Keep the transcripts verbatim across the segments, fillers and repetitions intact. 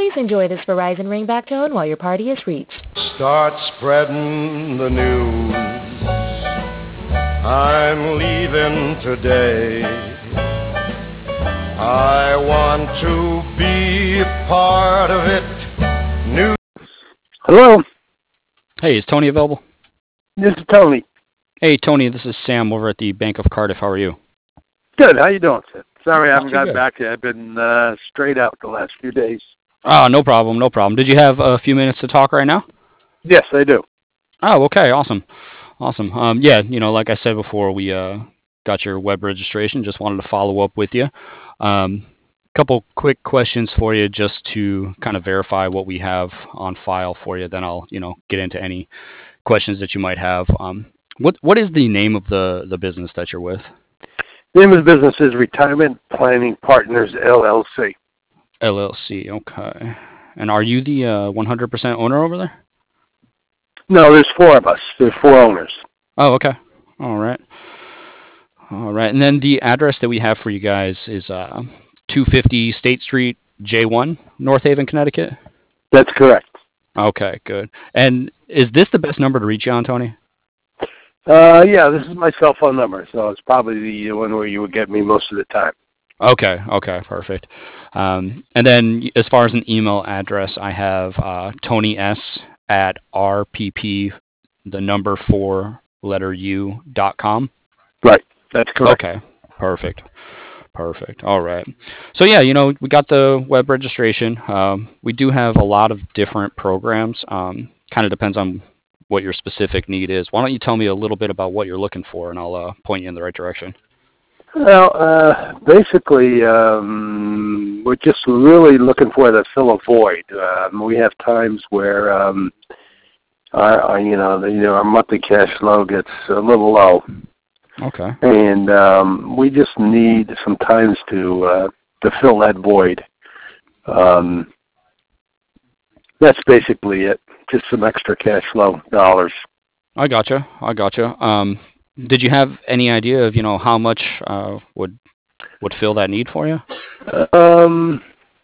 Please enjoy this Verizon ringback tone while your party is reached. Start spreading the news. I'm leaving today. I want to be a part of it. New. Hello. Hey, is Tony available? This is Tony. Hey, Tony, this is Sam over at the Bank of Cardiff. How are you? Good. How you doing, sir? Sorry I haven't Not too got good. back yet. I've been uh, straight out the last few days. Oh, no problem, no problem. Did you have a few minutes to talk right now? Yes, I do. Oh, okay, awesome. Awesome. Um, yeah, you know, like I said before, we uh, got your web registration. Just wanted to follow up with you. Um, couple quick questions for you just to kind of verify what we have on file for you. Then I'll, you know, get into any questions that you might have. Um, what What is the name of the, the business that you're with? The name of the business is Retirement Planning Partners, L L C. L L C, okay. And are you the uh, one hundred percent owner over there? No, there's four of us. There's four owners. Oh, okay. All right. All right. And then the address that we have for you guys is uh, two fifty State Street, J one, North Haven, Connecticut? That's correct. Okay, good. And is this the best number to reach you on, Tony? Uh, yeah, this is my cell phone number, so it's probably the one where you would get me most of the time. Okay, okay, perfect. Um, and then as far as an email address, I have uh, Tony S at R P P, the number four, letter U, dot com. Right, that's correct. Okay, perfect. Perfect. All right. So, yeah, you know, we got the web registration. Um, we do have a lot of different programs. Um, kind of depends on what your specific need is. Why don't you tell me a little bit about what you're looking for, and I'll uh, point you in the right direction. Well, uh, basically, um, we're just really looking for to fill a void. Um, we have times where, um, our, our, you know, the, you know, our monthly cash flow gets a little low. Okay. And um, we just need some times to uh, to fill that void. Um, that's basically it. Just some extra cash flow dollars. I gotcha. I gotcha. Um, did you have any idea of, you know, how much uh, would would fill that need for you? Um,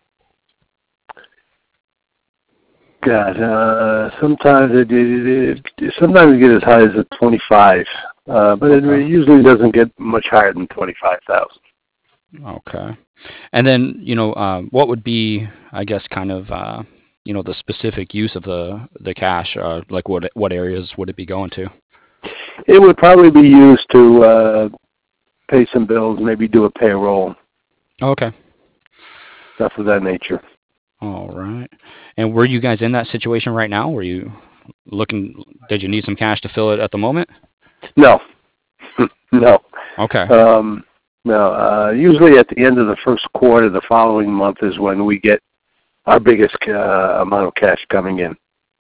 God, uh, sometimes it, it, it sometimes it get as high as a twenty-five, uh, but Okay. it usually doesn't get much higher than twenty-five thousand. Okay. And then, you know, um, what would be, I guess, kind of, uh, you know, the specific use of the the cash? Uh, like, what what areas would it be going to? It would probably be used to uh, pay some bills, maybe do a payroll, Okay. stuff of that nature. All right. And were you guys in that situation right now? Were you looking, did you need some cash to fill it at the moment? No, no. Okay. Um, no. Uh, usually at the end of the first quarter, the following month is when we get our biggest uh, amount of cash coming in.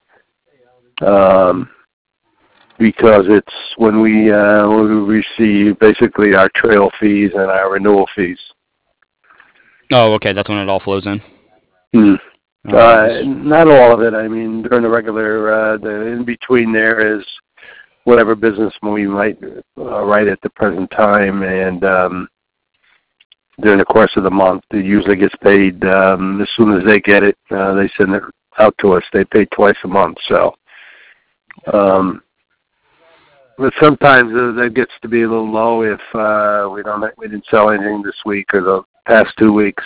Um, because it's when we uh, when we receive basically our trail fees and our renewal fees. Oh, okay. That's when it all flows in. Hmm. Oh, Uh, nice. not all of it. I mean, during the regular, uh, the in between there is whatever business we might uh, write at the present time, and um, during the course of the month, it usually gets paid um, as soon as they get it. Uh, they send it out to us. They pay twice a month, so. Um, but sometimes uh, that gets to be a little low if uh, we don't we didn't sell anything this week or the past two weeks.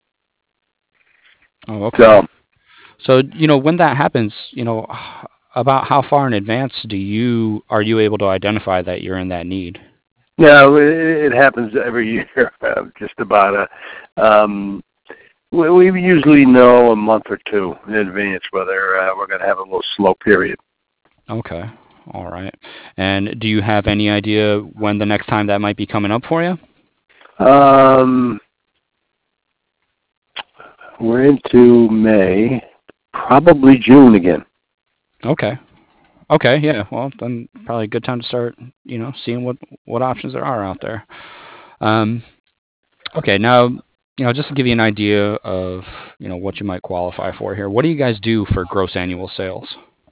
Oh, okay. So. So, you know, when that happens, you know, about how far in advance do you, are you able to identify that you're in that need? No, it, it happens every year, uh, just about. A, um, we, we usually know a month or two in advance whether uh, we're going to have a little slow period. Okay. All right. And do you have any idea when the next time that might be coming up for you? Um, we're into May, probably June again. Okay. Okay, yeah. Well, then probably a good time to start, you know, seeing what, what options there are out there. Um, okay, now, you know, just to give you an idea of, you know, what you might qualify for here, what do you guys do for gross annual sales?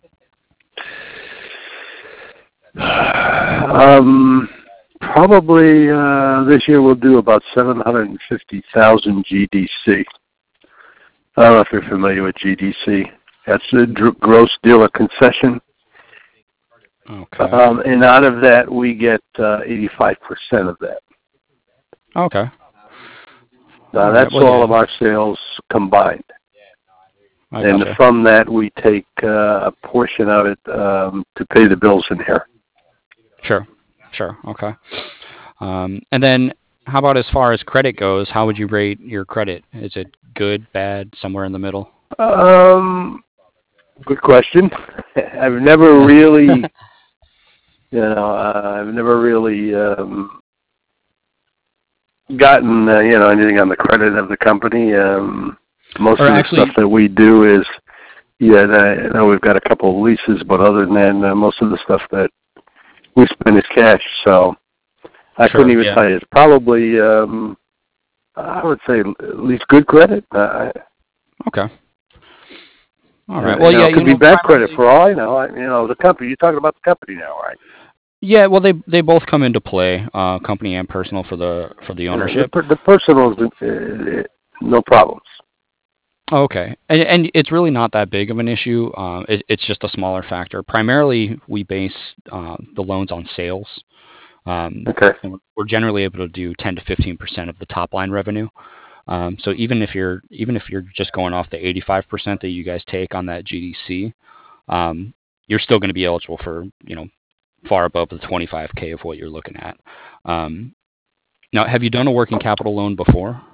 Um, probably uh, this year we'll do about seven hundred fifty thousand G D C. I don't know if you're familiar with G D C. That's the dr- gross dealer concession. Okay. Um, and out of that, we get uh, eighty-five percent of that. Okay. Now, All right, that's well, all yeah. of our sales combined. I And gotcha. from that, we take uh, a portion of it um, to pay the bills in here. Sure. Sure. Okay. Um, and then how about as far as credit goes? How would you rate your credit? Is it good, bad, somewhere in the middle? Um, good question. I've never really, you know, uh, I've never really um, gotten, uh, you know, anything on the credit of the company. Um, most Or of the actually- stuff that we do is, yeah, I know we've got a couple of leases, but other than that, uh, most of the stuff that we spend is cash. So I Sure, couldn't even yeah. tell you. It's probably, um, I would say, at least good credit. Uh, Okay. All Uh, right. Well, you know, yeah, it could you be know, bad credit primarily- for all I know. I, you know, the company. You're talking about the company now, right? Yeah, well, they they both come into play, uh, company and personal for the for the ownership. The, per- the personal is uh, no problems. Oh, okay, and and it's really not that big of an issue. Um, it, it's just a smaller factor. Primarily, we base uh, the loans on sales. Um, Okay. and we're generally able to do ten to fifteen percent of the top line revenue. Um, so even if you're even if you're just going off the eighty-five percent that you guys take on that G D C, um, you're still going to be eligible for, you know, far above the twenty-five K of what you're looking at. Um, now, have you done a working capital loan before?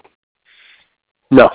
No.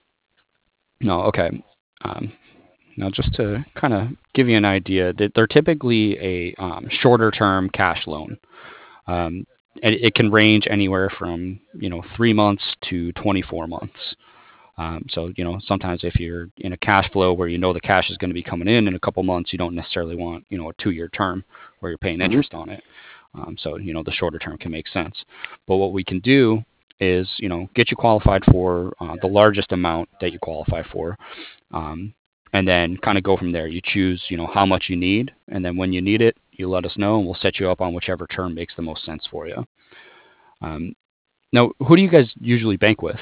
No. Okay. Um, now, just to kind of give you an idea, that they're typically a um, shorter term cash loan. Um, and it can range anywhere from, you know, three months to twenty-four months. Um, so, you know, sometimes if you're in a cash flow where you know the cash is going to be coming in in a couple months, you don't necessarily want, you know, a two-year term where you're paying Mhm. interest on it. Um, so, you know, the shorter term can make sense. But what we can do is, you know, get you qualified for uh, the largest amount that you qualify for, um, and then kind of go from there. You choose, you know, how much you need, and then when you need it, you let us know, and we'll set you up on whichever term makes the most sense for you. Um, now, who do you guys usually bank with?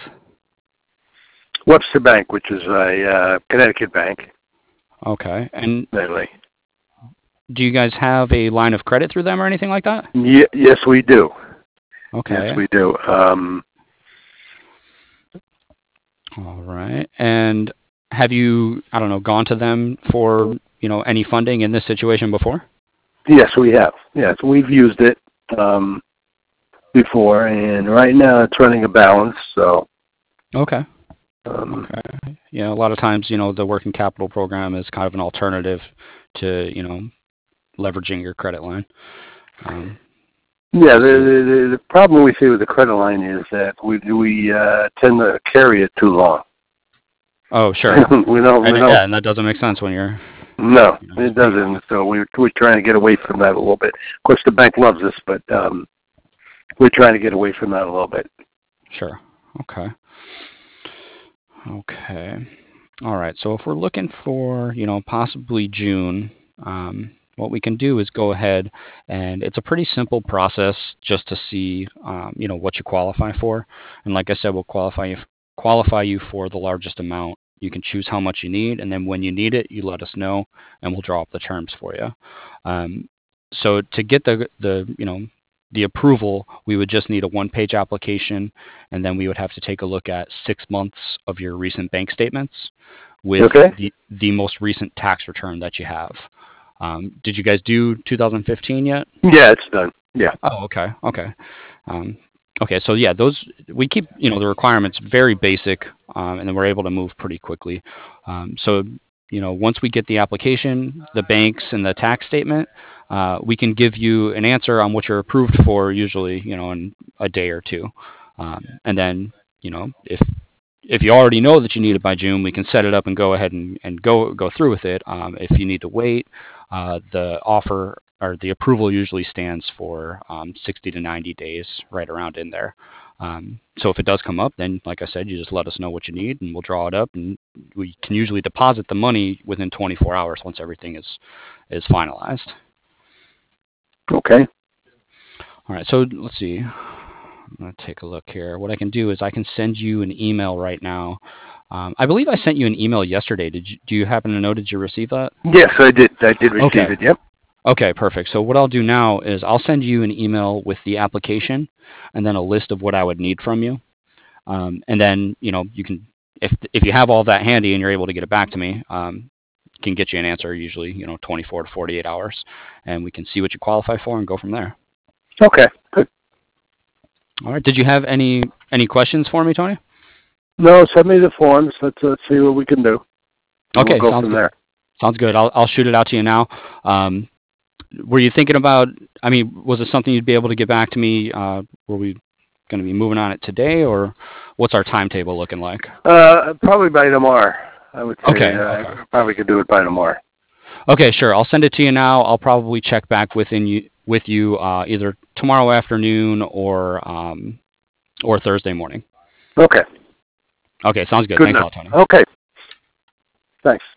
Webster Bank, which is a uh, Connecticut bank, Okay. And mainly. do you guys have a line of credit through them or anything like that? Ye- yes, we do. Okay. Yes, we do. Um, All right. And have you, I don't know, gone to them for, you know, any funding in this situation before? yes, we have. Yes, we've used it um, before, and right now it's running a balance. So. Okay. Um, Okay. Yeah, a lot of times, you know, the working capital program is kind of an alternative to, you know, leveraging your credit line. Um, Yeah, the, the the problem we see with the credit line is that we we uh, tend to carry it too long. oh, sure. we don't. We And, don't. yeah, and that doesn't make sense when you're. No, you know, it doesn't. So we're we're trying to get away from that a little bit. Of course, the bank loves us, but um, we're trying to get away from that a little bit. Sure. Okay. Okay. All right. So if we're looking for, you know, possibly June, um, what we can do is go ahead, and it's a pretty simple process just to see, um, you know, what you qualify for. And like I said, we'll qualify you qualify you for the largest amount. You can choose how much you need, and then when you need it, you let us know, and we'll draw up the terms for you. Um, so to get the the you know the approval, we would just need a one-page application, and then we would have to take a look at six months of your recent bank statements with Okay. the the most recent tax return that you have. Um, did you guys do two thousand fifteen yet? Yeah, it's done. Yeah. Oh, okay, okay, um, okay. So yeah, those we keep you know the requirements very basic, um, and then we're able to move pretty quickly. Um, so you know once we get the application, the banks, and the tax statement, uh, we can give you an answer on what you're approved for. Usually, you know, in a day or two, um, and then you know if if you already know that you need it by June, we can set it up and go ahead and, and go go through with it. Um, if you need to wait, uh, the offer or the approval usually stands for um, sixty to ninety days, right around in there. Um, so if it does come up, then like I said, you just let us know what you need, and we'll draw it up, and we can usually deposit the money within twenty-four hours once everything is is finalized. Okay. All right, so let's see. I'm going to take a look here. What I can do is I can send you an email right now Um, I believe I sent you an email yesterday. Did you, do you happen to know? Did you receive that? Yes, I did. I did receive Okay. it. Yep. Okay, perfect. So what I'll do now is I'll send you an email with the application and then a list of what I would need from you. Um, and then, you know, you can, if if you have all that handy and you're able to get it back to me, um, can get you an answer usually, you know, twenty-four to forty-eight hours, and we can see what you qualify for and go from there. Okay. Good. All right. Did you have any any questions for me, Tony? No, send me the forms. Let's let's see what we can do. And Okay, we'll go sounds from good. there. Sounds good. I'll I'll shoot it out to you now. Um, were you thinking about? I mean, was it something you'd be able to get back to me? Uh, were we going to be moving on it today, or what's our timetable looking like? Uh, probably by tomorrow. I would say. Okay, Uh, okay. I probably could do it by tomorrow. Okay, sure. I'll send it to you now. I'll probably check back within you with you uh, either tomorrow afternoon or um, or Thursday morning. Okay. Okay, sounds good. Good Thanks a enough. lot, Tony. Okay. Thanks.